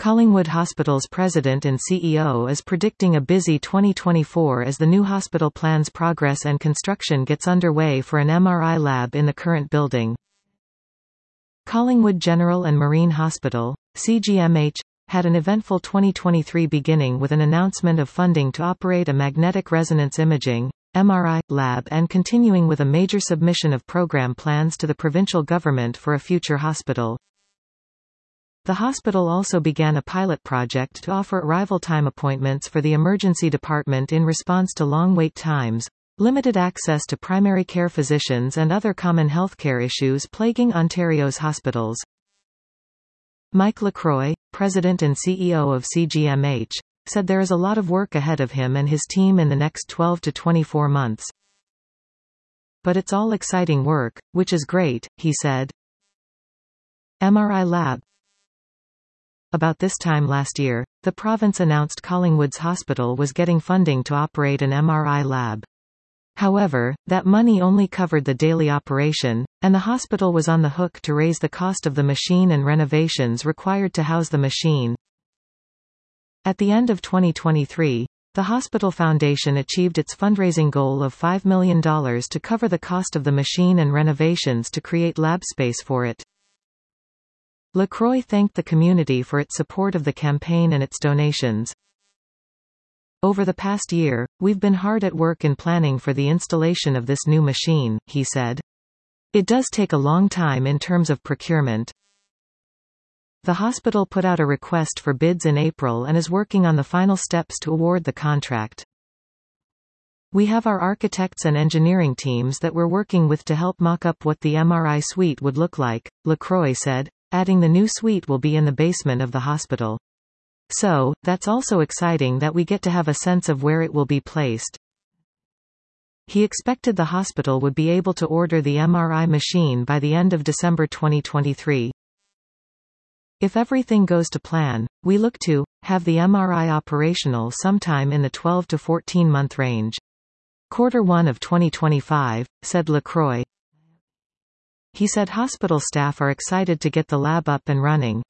Collingwood Hospital's president and CEO is predicting a busy 2024 as the new hospital plans progress and construction gets underway for an MRI lab in the current building. Collingwood General and Marine Hospital, CGMH, had an eventful 2023 beginning with an announcement of funding to operate a magnetic resonance imaging MRI lab and continuing with a major submission of program plans to the provincial government for a future hospital. The hospital also began a pilot project to offer arrival time appointments for the emergency department in response to long wait times, limited access to primary care physicians and other common healthcare issues plaguing Ontario's hospitals. Mike Lacroix, president and CEO of CGMH, said there is a lot of work ahead of him and his team in the next 12 to 24 months. But it's all exciting work, which is great, he said. MRI lab. About this time last year, the province announced Collingwood's hospital was getting funding to operate an MRI lab. However, that money only covered the daily operation, and the hospital was on the hook to raise the cost of the machine and renovations required to house the machine. At the end of 2023, the Hospital Foundation achieved its fundraising goal of $5 million to cover the cost of the machine and renovations to create lab space for it. Lacroix thanked the community for its support of the campaign and its donations. Over the past year, we've been hard at work in planning for the installation of this new machine, he said. It does take a long time in terms of procurement. The hospital put out a request for bids in April and is working on the final steps to award the contract. We have our architects and engineering teams that we're working with to help mock up what the MRI suite would look like, Lacroix said, adding the new suite will be in the basement of the hospital. So, that's also exciting that we get to have a sense of where it will be placed. He expected the hospital would be able to order the MRI machine by the end of December 2023. If everything goes to plan, we look to have the MRI operational sometime in the 12 to 14 month range. Q1 of 2025, said Lacroix. He said hospital staff are excited to get the lab up and running.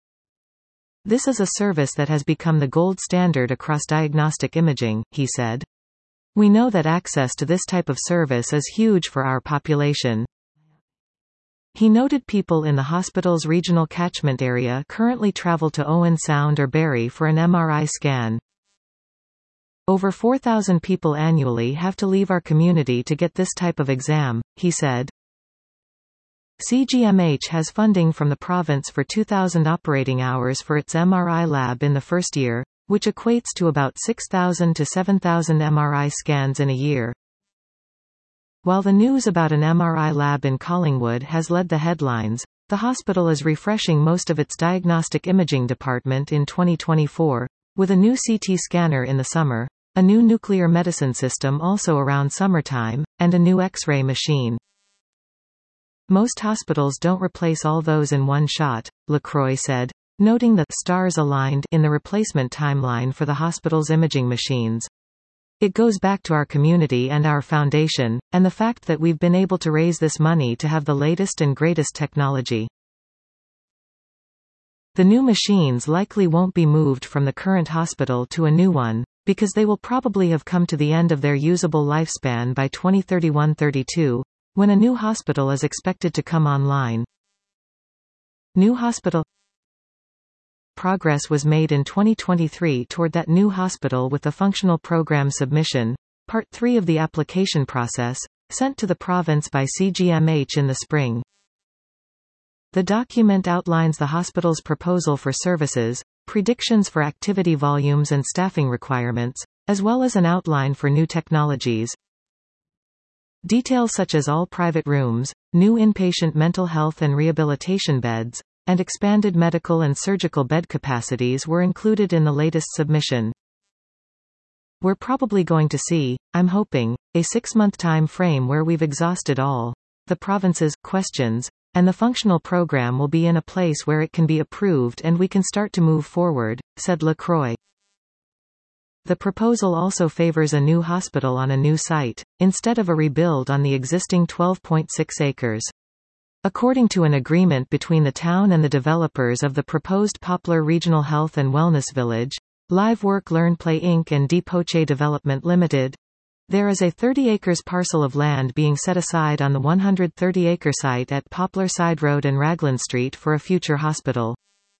This is a service that has become the gold standard across diagnostic imaging, he said. We know that access to this type of service is huge for our population. He noted people in the hospital's regional catchment area currently travel to Owen Sound or Barrie for an MRI scan. Over 4,000 people annually have to leave our community to get this type of exam, he said. CGMH has funding from the province for 2,000 operating hours for its MRI lab in the first year, which equates to about 6,000 to 7,000 MRI scans in a year. While the news about an MRI lab in Collingwood has led the headlines, the hospital is refreshing most of its diagnostic imaging department in 2024, with a new CT scanner in the summer, a new nuclear medicine system also around summertime, and a new X-ray machine. Most hospitals don't replace all those in one shot, Lacroix said, noting the stars aligned in the replacement timeline for the hospital's imaging machines. It goes back to our community and our foundation, and the fact that we've been able to raise this money to have the latest and greatest technology. The new machines likely won't be moved from the current hospital to a new one, because they will probably have come to the end of their usable lifespan by 2031-32. When a new hospital is expected to come online. New hospital. Progress was made in 2023 toward that new hospital with the functional program submission, Part 3 of the application process, sent to the province by CGMH in the spring. The document outlines the hospital's proposal for services, predictions for activity volumes and staffing requirements, as well as an outline for new technologies. Details such as all private rooms, new inpatient mental health and rehabilitation beds, and expanded medical and surgical bed capacities were included in the latest submission. We're probably going to see, I'm hoping, a 6-month time frame where we've exhausted all the province's questions, and the functional program will be in a place where it can be approved and we can start to move forward, said Lacroix. The proposal also favors a new hospital on a new site, instead of a rebuild on the existing 12.6 acres. According to an agreement between the town and the developers of the proposed Poplar Regional Health and Wellness Village, Live Work Learn Play Inc. and Depoche Development Limited, there is a 30 acres parcel of land being set aside on the 130-acre site at Poplar Side Road and Raglan Street for a future hospital.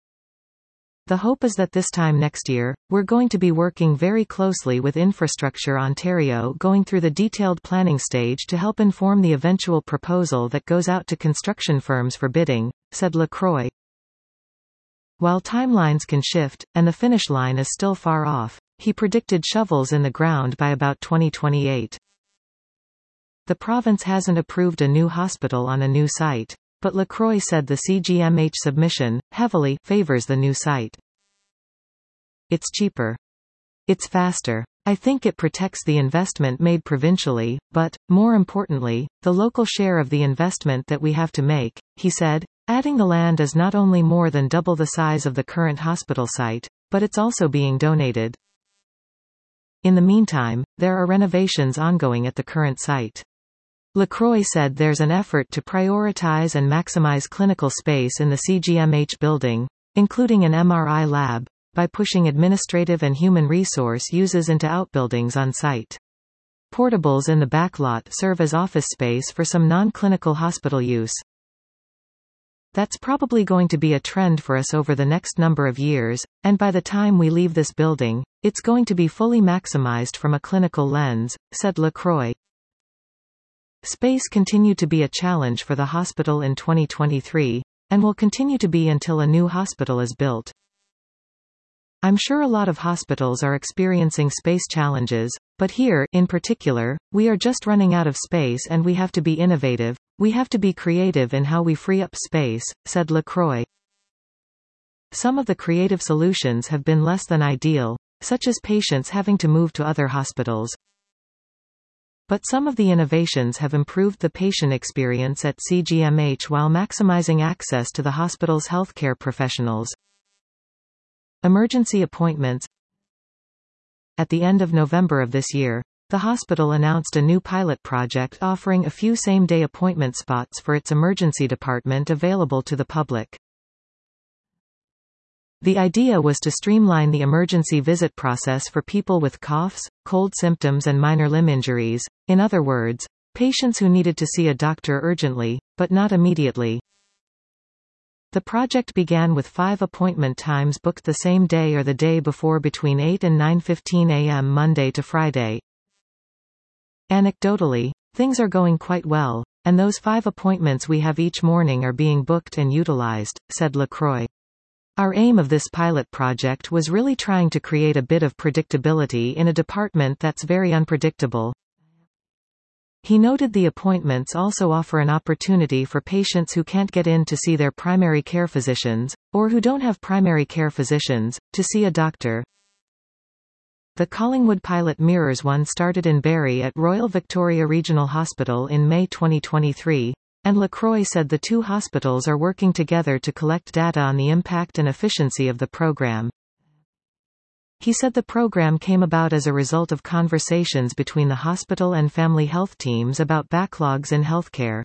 The hope is that this time next year, we're going to be working very closely with Infrastructure Ontario going through the detailed planning stage to help inform the eventual proposal that goes out to construction firms for bidding, said Lacroix. While timelines can shift, and the finish line is still far off, he predicted shovels in the ground by about 2028. The province hasn't approved a new hospital on a new site, but Lacroix said the CGMH submission, heavily, favors the new site. It's cheaper. It's faster. I think it protects the investment made provincially, but, more importantly, the local share of the investment that we have to make, he said, adding the land is not only more than double the size of the current hospital site, but it's also being donated. In the meantime, there are renovations ongoing at the current site. Lacroix said there's an effort to prioritize and maximize clinical space in the CGMH building, including an MRI lab, by pushing administrative and human resource uses into outbuildings on site. Portables in the backlot serve as office space for some non-clinical hospital use. That's probably going to be a trend for us over the next number of years, and by the time we leave this building, it's going to be fully maximized from a clinical lens, said Lacroix. Space continued to be a challenge for the hospital in 2023, and will continue to be until a new hospital is built. I'm sure a lot of hospitals are experiencing space challenges, but here, in particular, we are just running out of space and we have to be innovative, we have to be creative in how we free up space, said Lacroix. Some of the creative solutions have been less than ideal, such as patients having to move to other hospitals. But some of the innovations have improved the patient experience at CGMH while maximizing access to the hospital's healthcare professionals. Emergency appointments. At the end of November of this year, the hospital announced a new pilot project offering a few same-day appointment spots for its emergency department available to the public. The idea was to streamline the emergency visit process for people with coughs, cold symptoms and minor limb injuries, in other words, patients who needed to see a doctor urgently, but not immediately. The project began with 5 appointment times booked the same day or the day before between 8 and 9:15 a.m. Monday to Friday. Anecdotally, things are going quite well, and those 5 appointments we have each morning are being booked and utilized, said Lacroix. Our aim of this pilot project was really trying to create a bit of predictability in a department that's very unpredictable. He noted the appointments also offer an opportunity for patients who can't get in to see their primary care physicians, or who don't have primary care physicians, to see a doctor. The Collingwood pilot mirrors one started in Barrie at Royal Victoria Regional Hospital in May 2023. And Lacroix said the two hospitals are working together to collect data on the impact and efficiency of the program. He said the program came about as a result of conversations between the hospital and family health teams about backlogs in healthcare.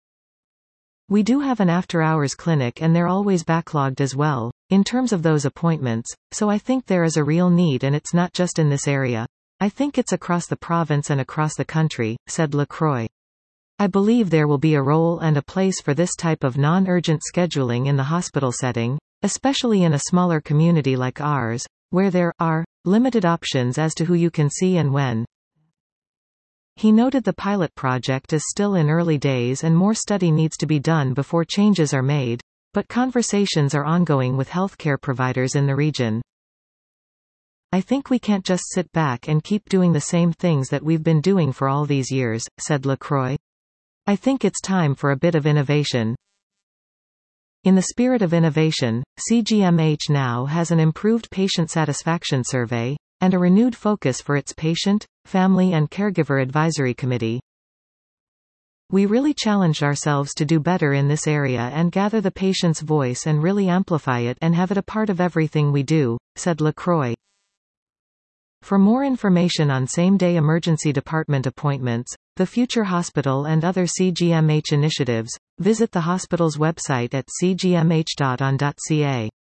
We do have an after-hours clinic and they're always backlogged as well, in terms of those appointments, so I think there is a real need and it's not just in this area. I think it's across the province and across the country, said Lacroix. I believe there will be a role and a place for this type of non-urgent scheduling in the hospital setting, especially in a smaller community like ours, where there are limited options as to who you can see and when. He noted the pilot project is still in early days and more study needs to be done before changes are made, but conversations are ongoing with healthcare providers in the region. I think we can't just sit back and keep doing the same things that we've been doing for all these years, said Lacroix. I think it's time for a bit of innovation. In the spirit of innovation, CGMH now has an improved patient satisfaction survey, and a renewed focus for its patient, family and caregiver advisory committee. We really challenged ourselves to do better in this area and gather the patient's voice and really amplify it and have it a part of everything we do, said Lacroix. For more information on same-day emergency department appointments, the Future Hospital and other CGMH initiatives, visit the hospital's website at cgmh.on.ca.